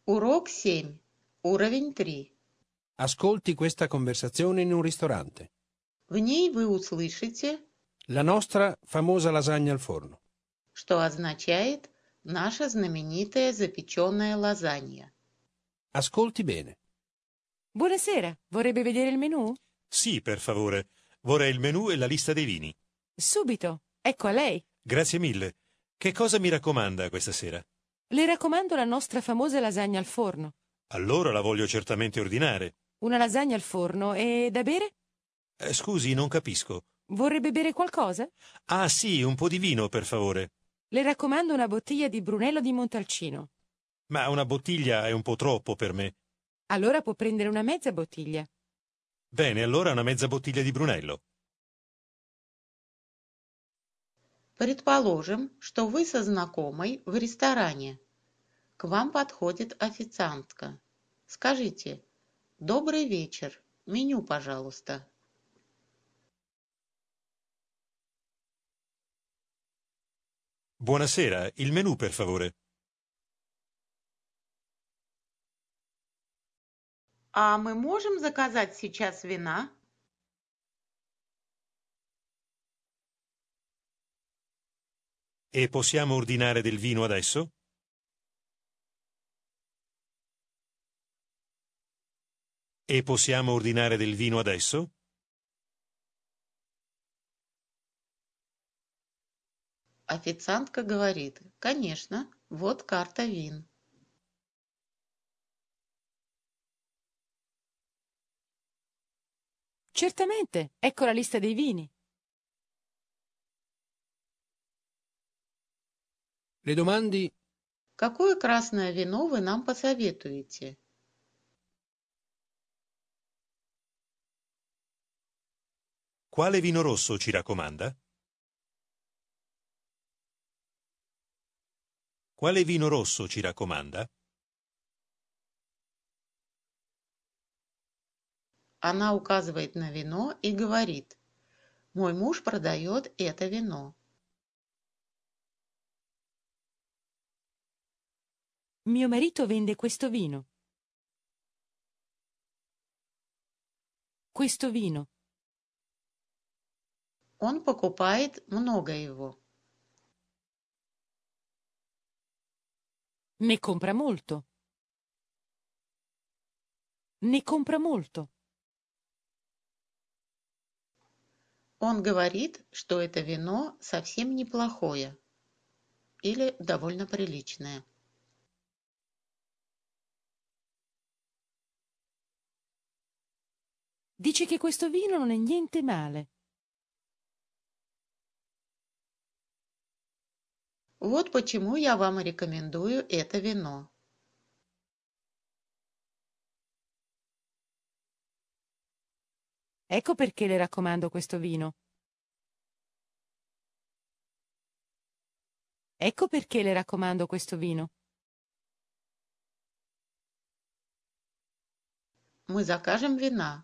Урок 7. Уровень 3. Ascolti questa conversazione in un ristorante. В ней вы услышите, La nostra famosa lasagna al forno. что означает наша знаменитая запеченная лазанья. Ascolti bene. Buonasera, vorrebbe vedere il menù? Sì, per favore. Vorrei il menù e la lista dei vini. Subito, ecco a lei. Grazie mille. Che cosa mi raccomanda questa sera? Le raccomando la nostra famosa lasagna al forno. Allora la voglio certamente ordinare. Una lasagna al forno e da bere? Scusi, non capisco. Vorrebbe bere qualcosa? Ah, sì, un po' di vino, per favore. Le raccomando una bottiglia di Brunello di Montalcino. Ma una bottiglia è un po' troppo per me. Allora può prendere una mezza bottiglia. Bene, allora una mezza bottiglia di Brunello. Предположим, что вы со знакомой в ресторане. К вам подходит официантка. Скажите: «Добрый вечер, меню, пожалуйста». Buonasera, il menù, per favore. А мы можем заказать сейчас вина? E possiamo ordinare del vino adesso? E possiamo ordinare del vino adesso? Официантка говорит: «Конечно, вот карта вин». Certamente, ecco la lista dei vini. Le domandi Какое красное вино вы нам посоветуете? Quale vino rosso ci raccomanda? Quale vino rosso ci raccomanda? Она указывает на вино и говорит: «Мой муж продает это вино». Mio marito vende questo vino. Questo vino. Он покупает много его. Ne compra molto. Ne compra molto. Он говорит, что это вино совсем неплохое или довольно приличное. Dice che questo vino non è niente male. Вот почему я вам рекомендую это вино. Ecco perché le raccomando questo vino. Ecco perché le raccomando questo vino. Мы закажем вина.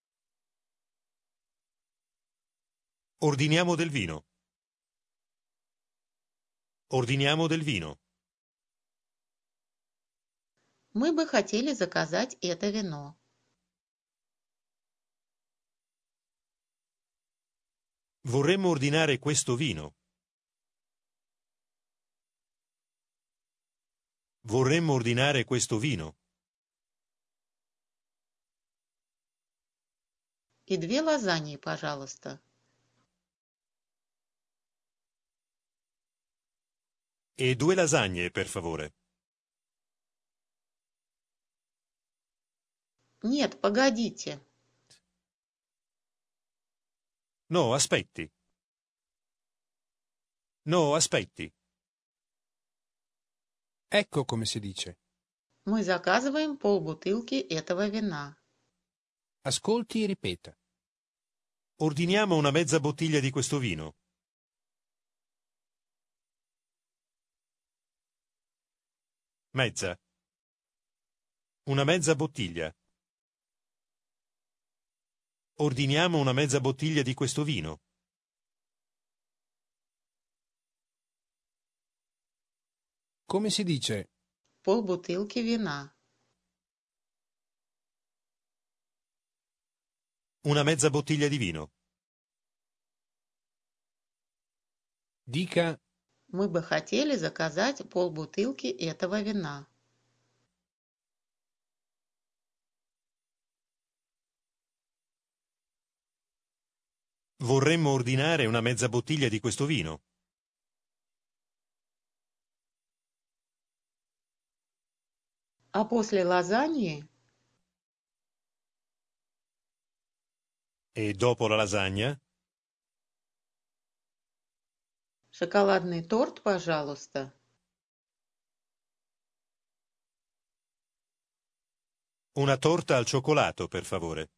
Ordiniamo del vino. Ordiniamo del vino. Мы бы хотели заказать это вино. Vorremmo ordinare questo vino. Vorremmo ordinare questo vino. И 2 лазаньи, пожалуйста. E 2 lasagne, per favore. Нет, погодите. No, aspetti. No, aspetti. ecco come si dice. Мы заказываем полбутылки этого вина. Ascolti e ripeta. Ordiniamo una mezza bottiglia di questo vino. Mezza. Una mezza bottiglia. Ordiniamo una mezza bottiglia di questo vino. Come si dice полбутылки вина. Una mezza bottiglia di vino. Dica Мы бы хотели заказать полбутылки этого вина. Vorremmo ordinare una mezza bottiglia di questo vino. А после лазаньи E dopo la lasagna, шоколадный торт, пожалуйста. una torta al cioccolato, per favore.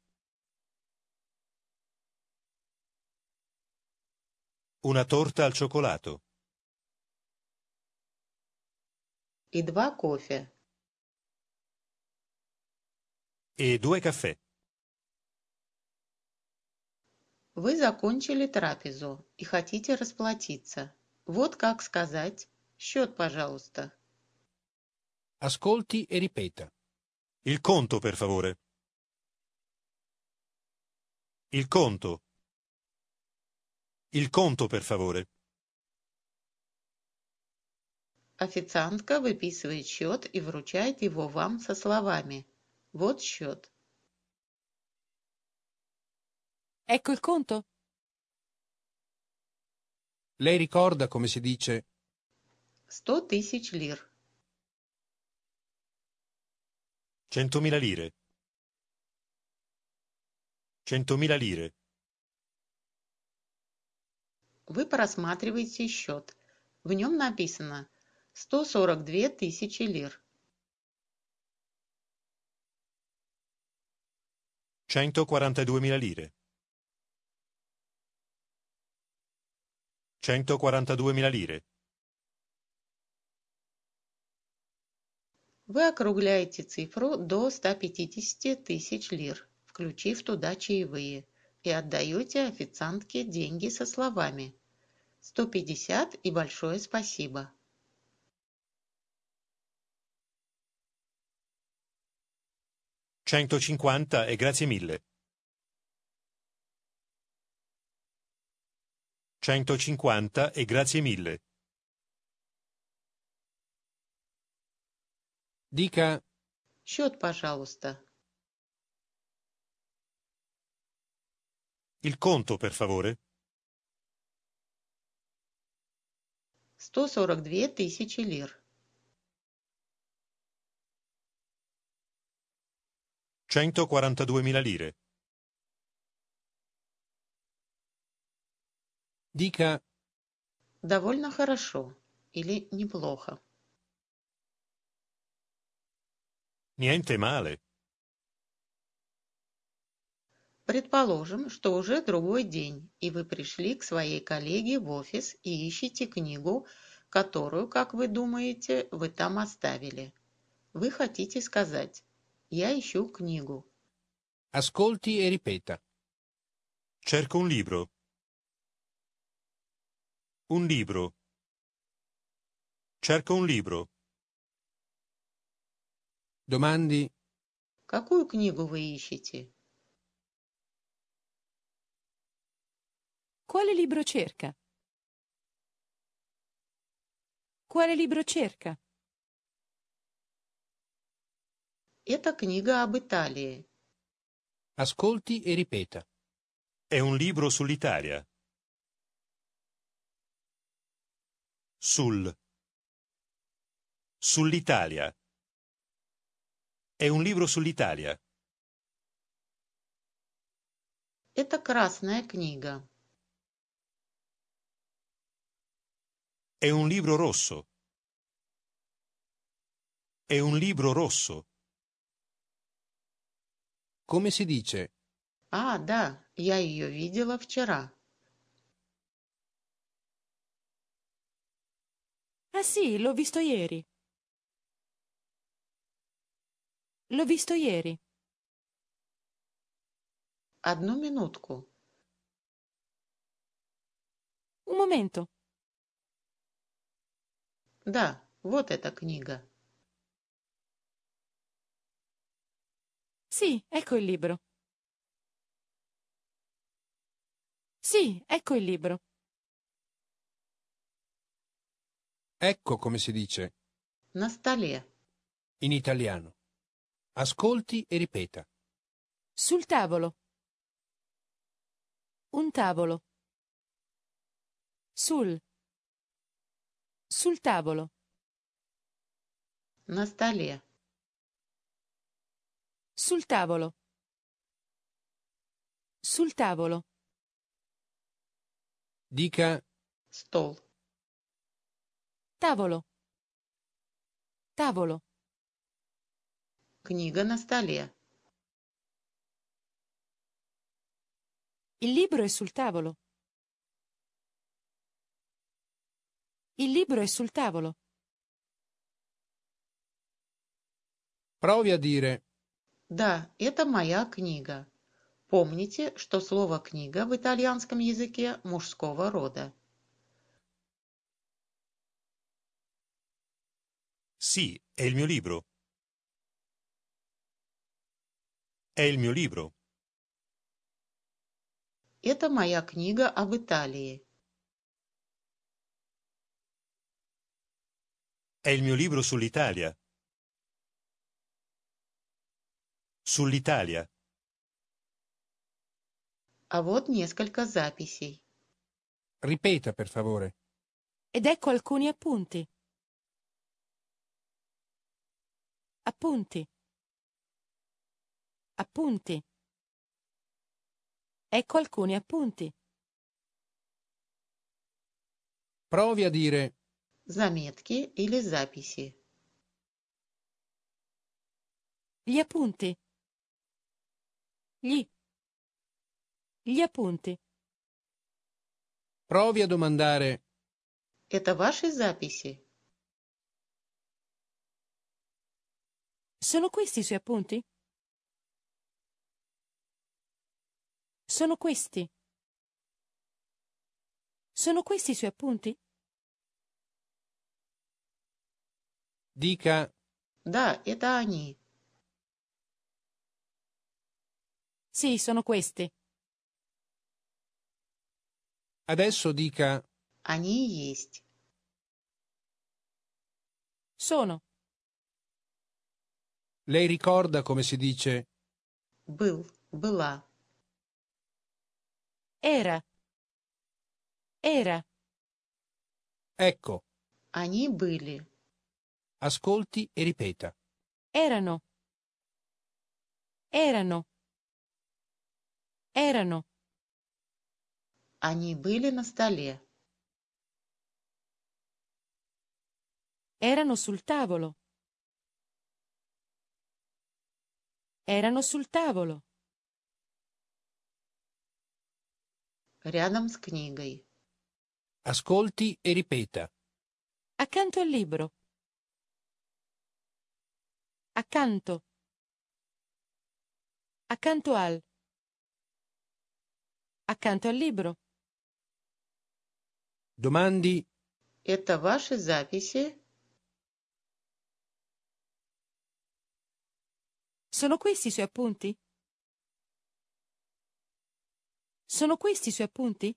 Una torta al cioccolato. И 2 кофе. E 2 caffè. Вы закончили трапезу и хотите расплатиться. Вот как сказать. Счет, пожалуйста. ascolti e ripeta. Il conto, per favore. Il conto. Il conto, per favore. Официантка выписывает счет и вручает его вам со словами: «Вот счет». Ecco il conto? Lei ricorda come si dice 100 тысяч лир. 100.000 lire. 100.000 lire. Вы просматриваете счет. В нем написано 142 тысячи лир. 142.000 lire. 142.000 lire. Вы округляете цифру до 150 тысяч лир, включив туда чаевые, и отдаете официантке деньги со словами: 150 и большое спасибо. «150 e grazie mille». 150 e grazie mille. dica Счет, пожалуйста. Il conto, per favore. 142 тысячи лир. 142.000 lire. dica Довольно хорошо или неплохо. Niente male. Предположим, что уже другой день, и вы пришли к своей коллеге в офис и ищете книгу, которую, как вы думаете, вы там оставили. Вы хотите сказать: «Я ищу книгу». ascolti e ripeta. Cerco un libro. Un libro. Cerco un libro. Domandi Какую книгу вы ищете? Quale libro cerca? Quale libro cerca? Это книга об Италии. ascolti e ripeta. È un libro sull'Italia. Sull'Italia. È un libro sull'Italia. Это красная книга. È un libro rosso. È un libro rosso. Come si dice А, да, я ее видела вчера. Ah sì, l'ho visto ieri. L'ho visto ieri. Одну минутку. Un momento. Да, вот эта книга. Sì, ecco il libro. Sì, ecco il libro. Ecco come si dice На столе. in italiano. Ascolti e ripeta. Sul tavolo. Un tavolo. Sul. Sul tavolo. На столе. Sul tavolo. Sul tavolo. Dica Стол. Tavolo. Tavolo. Книга на столе. Il libro è sul tavolo. Il libro è sul tavolo. provi a dire Да, это моя книга. Помните, что слово «книга» в итальянском языке мужского рода. Sì, è il mio libro. È il mio libro. Это моя книга об Италии. È il mio libro sull'Italia. Sull'Italia. А вот несколько записей. ripeta per favore. Ed ecco alcuni appunti. Appunti. Appunti. Ecco alcuni appunti. Provi a dire Заметки или записи. Gli appunti. Gli appunti. provi a domandare Это ваши записи? Sono questi i suoi appunti? Sono questi. Sono questi i suoi appunti? dica Да, это они. Sì, sono questi. adesso dica Они и есть. Sono. lei ricorda come si dice Был, была. Era. Era. ecco, Они были. ascolti e ripeta. Erano. Erano. Erano. Они были на столе. Erano sul tavolo. Erano sul tavolo. Рядом с книгой. Ascolti e ripeta. Accanto al libro. Accanto. Accanto al. Accanto al libro. Domandi Это ваши записи? Sono questi i suoi appunti? Sono questi i suoi appunti?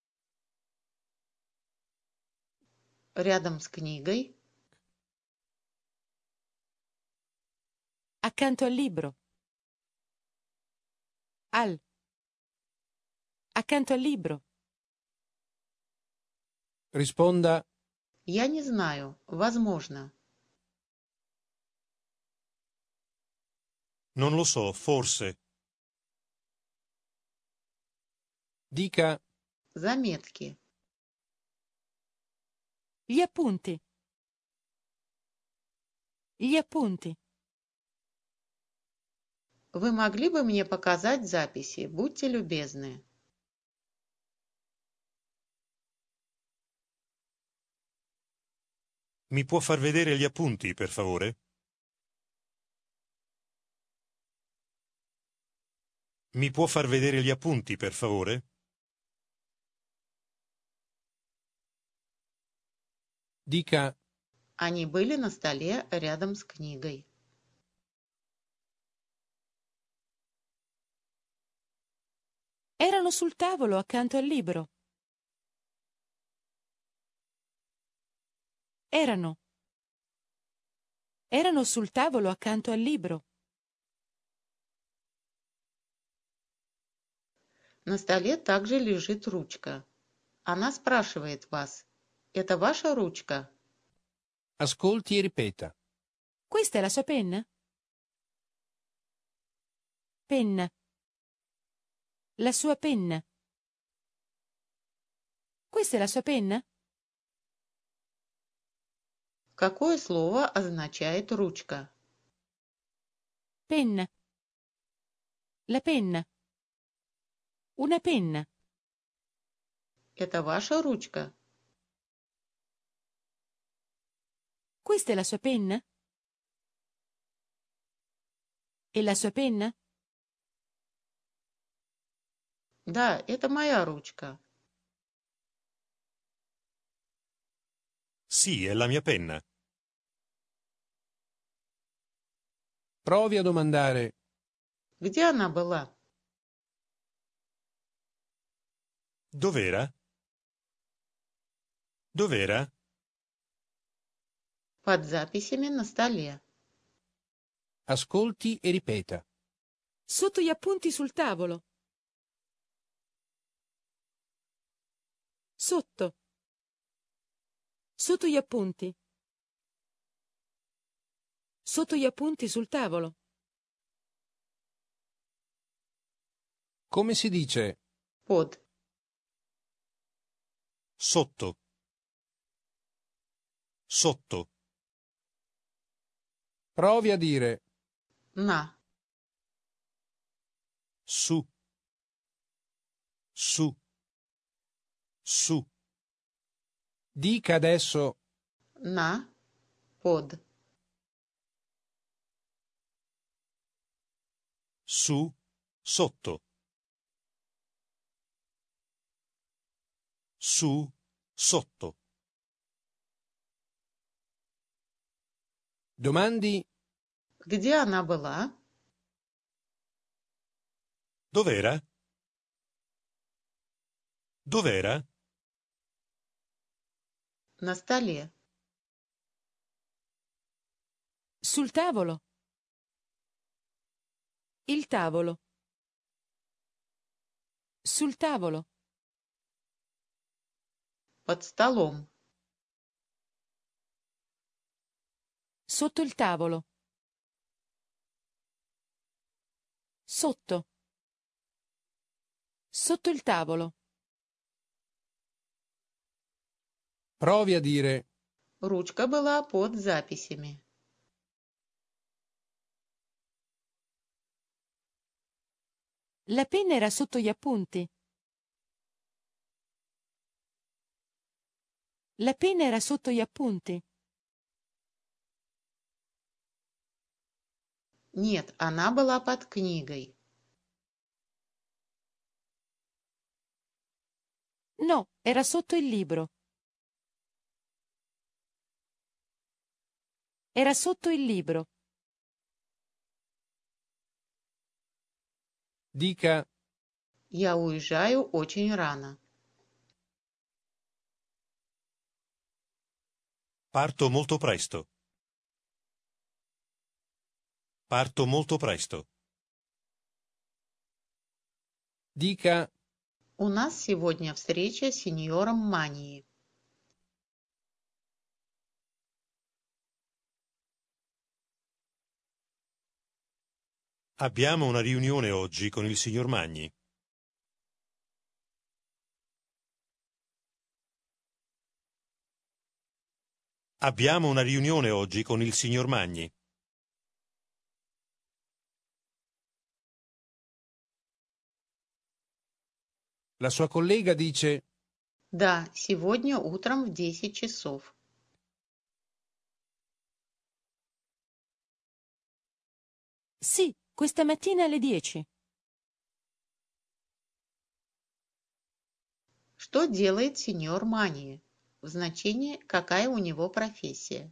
Рядом с книгой. Accanto al libro. Al. Accanto al libro. risponda Я не знаю. Возможно. Non lo so, forse. dica Заметки. Gli appunti. Gli appunti. Вы могли бы мне показать записи? Будьте любезны. Mi può far vedere gli appunti, per favore? Mi può far vedere gli appunti, per favore? dica Они были на столе рядом с книгой. Erano sul tavolo accanto al libro. Erano. Erano sul tavolo accanto al libro. На столе также лежит ручка. Она спрашивает вас: «Это ваша ручка?» Ascolti e ripeta. Questa è la sua penna? Penna. La sua penna. Questa è la sua penna? Какое слово означает ручка? Penna. La penna. Una penna. Это ваша ручка? Questa è la sua penna? E la sua penna? Да, это моя ручка. Sì, è la mia penna. Provi a domandare. Где она была? Dov'era? Dov'era? Под записями на столе. Ascolti e ripeta. Sotto gli appunti sul tavolo. Sotto. Sotto gli appunti. Sotto gli appunti sul tavolo. Come si dice Под. Sotto. Sotto. provi a dire На. Su. Su. Su. dica adesso На. Под. Su. Sotto. Su. Sotto. domandi Где она была? Dov'era? Dov'era? На столе. Sul tavolo. Il tavolo. Sul tavolo. Под столом. Sotto il tavolo. Sotto. Sotto il tavolo. provi a dire Ручка была под записями. La penna era sotto gli appunti. La penna era sotto gli appunti. Нет, она была под книгой. No, era sotto il libro. Era sotto il libro. dica Я уезжаю очень рано. Parto molto presto. Parto molto presto. dica У нас сегодня встреча с сеньором Мании. Abbiamo una riunione oggi con il signor Magni. Abbiamo una riunione oggi con il signor Magni. la sua collega dice Да, сегодня утром в 10 часов. Sì, questa mattina alle 10. Что делает сеньор Мании? В значении «какая у него профессия».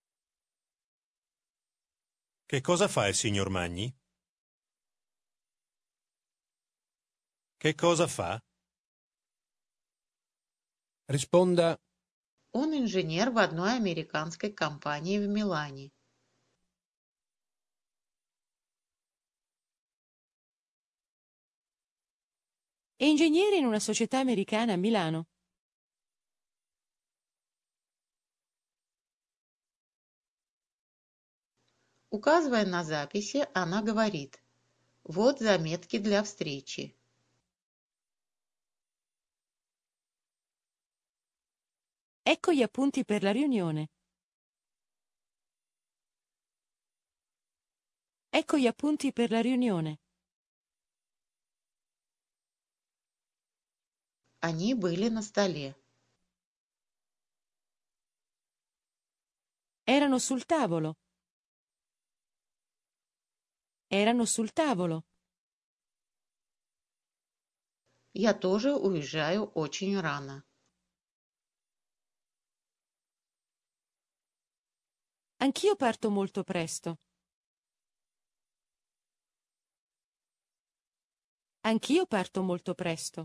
Che cosa fa il signor Magni? Che cosa fa? Risponda Он инженер в одной американской компании в Милане. È ingegnere in una società americana a Milano. Указывая на записи, она говорит: «Вот заметки для встречи». Ecco gli appunti per la riunione. Ecco gli appunti per la riunione. Они были на столе. Erano sul tavolo. Erano sul tavolo. Я тоже уезжаю очень рано. Anch'io parto molto presto. Anch'io parto molto presto.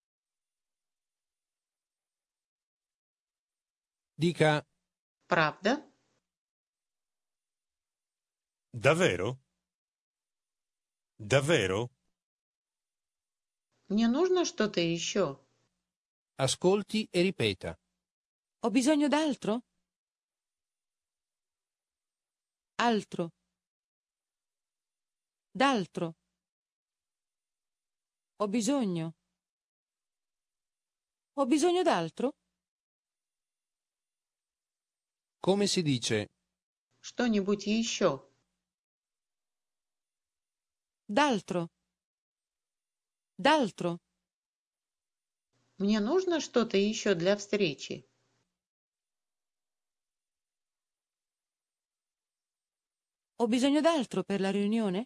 dica Правда? Davvero? Davvero? Мне нужно что-то еще. ascolti e ripeta. Ho bisogno d'altro? Altro. D'altro. Ho bisogno. Ho bisogno d'altro? Come si dice Что-нибудь еще. D'altro. D'altro. Мне нужно что-то еще для встречи. Ho bisogno d'altro per la riunione?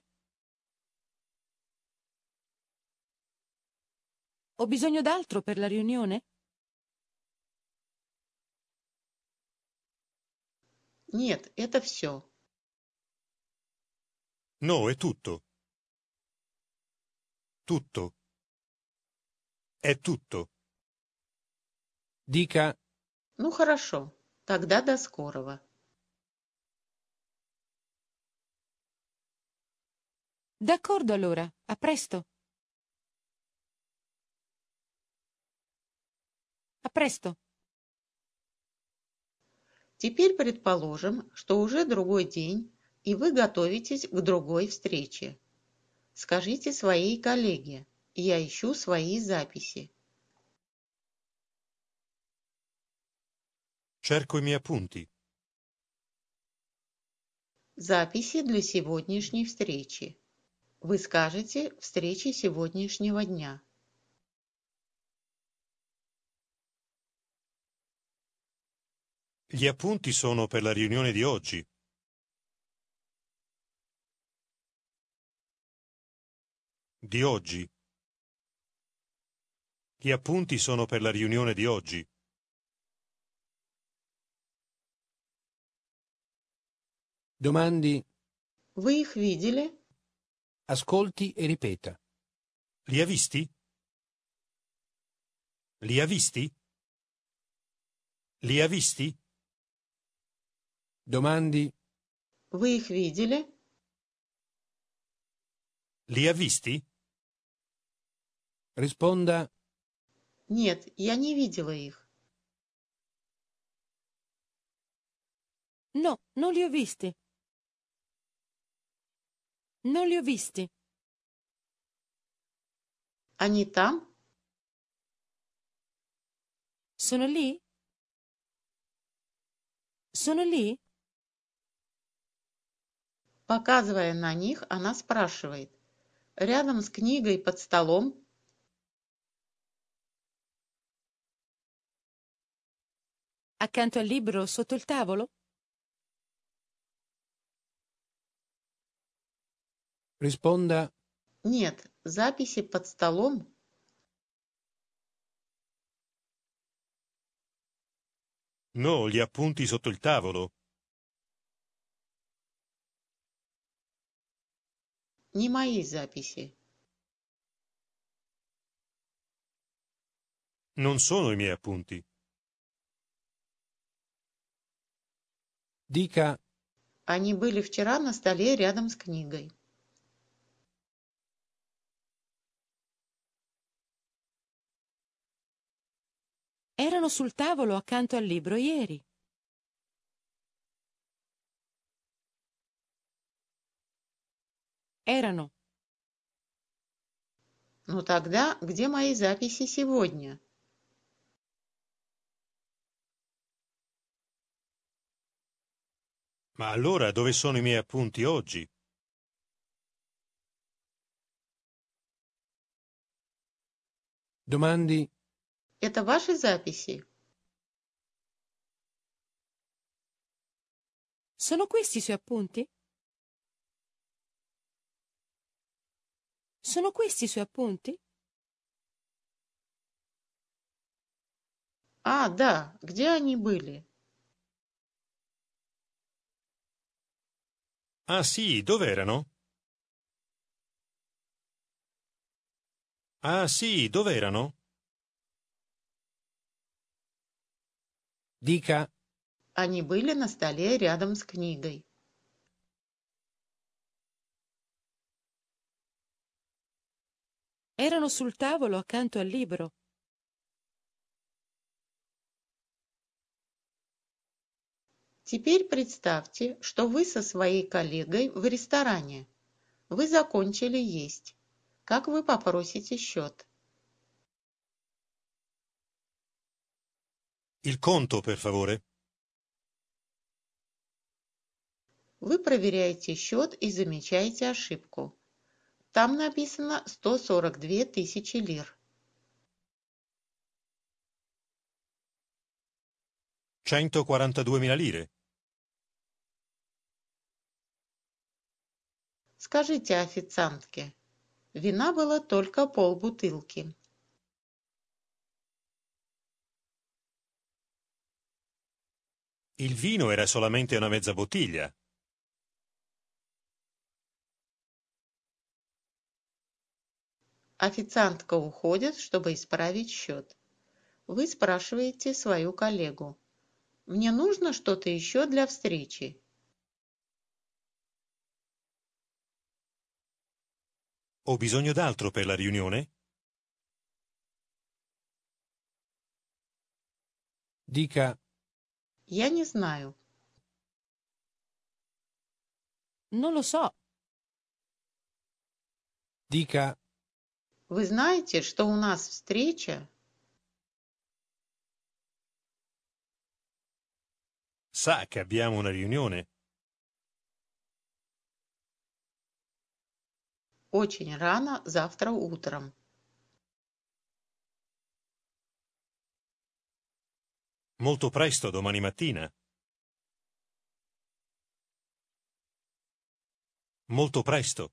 Ho bisogno d'altro per la riunione? Нет, это все. No, è tutto. Tutto. È tutto. dica Ну хорошо, тогда до скорого. D'accordo allora, a presto. A presto. Теперь предположим, что уже другой день, и вы готовитесь к другой встрече. Скажите своей коллеге: «Я ищу свои записи». Cerco i miei appunti. Записи для сегодняшней встречи. Вы скажете «встречи сегодняшнего дня». Gli appunti sono per la riunione di oggi. Di oggi. Gli appunti sono per la riunione di oggi. domandi, Вы их видели? ascolti e ripeta. Li ha visti? Li ha visti? Li ha visti? Domandi, Вы их видели? Li ha visti? risponda Нет, я не видела их. No, non li ho visti. Non li ho visti. Они там? Sono lì? Sono lì? Показывая на них, она спрашивает: «Рядом с книгой под столом?» Accanto al libro sotto il tavolo? risponda Нет, записи под столом. No, gli appunti sotto il tavolo. Не мои записи. Non sono i miei appunti. Dica Они были вчера на столе рядом с книгой. Erano sul tavolo accanto al libro ieri. Erano. Ну тогда, где мои записи сегодня? Ma allora dove sono i miei appunti oggi? domandi Это ваши записи? Sono questi i suoi appunti? Sono questi i suoi appunti? А, да, где они были? Ah sì, dove erano? Ah sì, dove erano? Dica Они были на столе рядом с книгой. Erano sul tavolo accanto al libro. Теперь представьте, что вы со своей коллегой в ресторане. Вы закончили есть. Как вы попросите счет? Il conto, per favore. Вы проверяете счет и замечаете ошибку. Там написано 142 тысячи лир. 142.000 lire. Скажите официантке. Вина было только полбутылки. Il vino era solamente una mezza bottiglia. Официантка уходит, чтобы исправить счет. Вы спрашиваете свою коллегу. Мне нужно что-то еще для встречи. Ho bisogno d'altro per la riunione? dica Я не знаю. Non lo so. dica Вы знаете, что у нас встреча? Sa che abbiamo una riunione? Очень рано завтра утром. Molto presto domani mattina. Molto presto.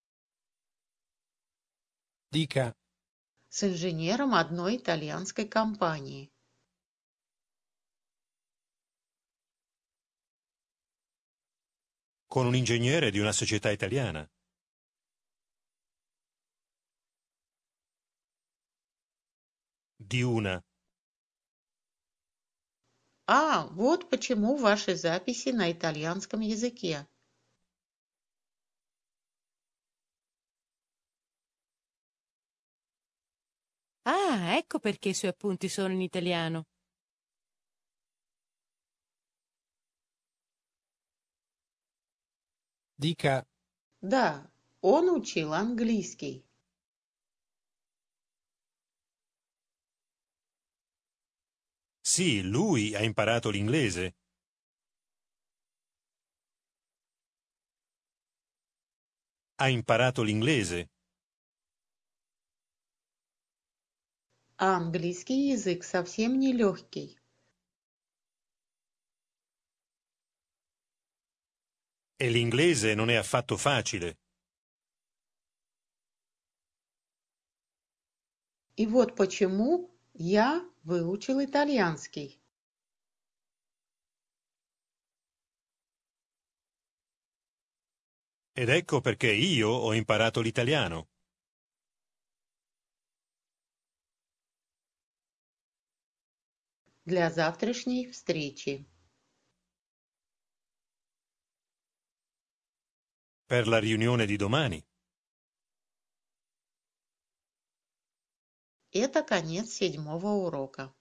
dica С инженером одной итальянской компании. Con un ingegnere di una società italiana. Di una. А, вот почему ваши записи на итальянском языке. Ah, ecco perché i suoi appunti sono in italiano. dica Да, он учил английский. Sì, lui ha imparato l'inglese. Ha imparato l'inglese. А английский язык совсем не легкий. E l'inglese non è affatto facile. И вот почему я выучил итальянский. Ed ecco perché io ho imparato l'italiano. Для завтрашней встречи. Per la riunione di domani. Это конец 7-го урока.